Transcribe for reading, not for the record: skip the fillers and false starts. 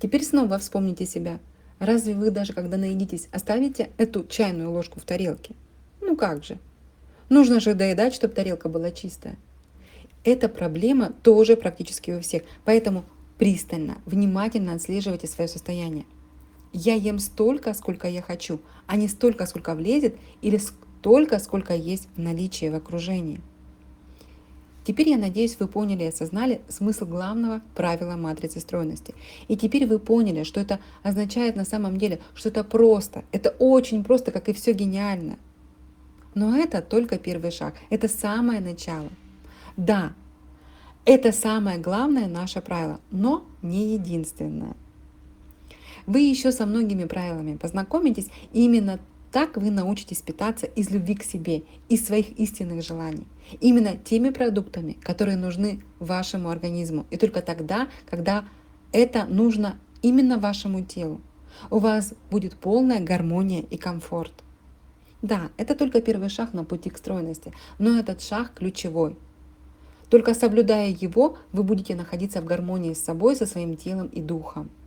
Теперь снова вспомните себя. Разве вы даже когда наедитесь, оставите эту чайную ложку в тарелке? Ну как же? Нужно же доедать, чтобы тарелка была чистая. Эта проблема тоже практически у всех, поэтому пристально, внимательно отслеживайте свое состояние. Я ем столько, сколько я хочу, а не столько, сколько влезет, или столько, сколько есть в наличии в окружении. Теперь, я надеюсь, вы поняли и осознали смысл главного правила матрицы стройности. И теперь вы поняли, что это означает на самом деле, что это просто, это очень просто, как и все гениально. Но это только первый шаг, это самое начало. Да, это самое главное наше правило, но не единственное. Вы еще со многими правилами познакомитесь, и именно так вы научитесь питаться из любви к себе, из своих истинных желаний. Именно теми продуктами, которые нужны вашему организму. И только тогда, когда это нужно именно вашему телу, у вас будет полная гармония и комфорт. Да, это только первый шаг на пути к стройности, но этот шаг ключевой. Только соблюдая его, вы будете находиться в гармонии с собой, со своим телом и духом.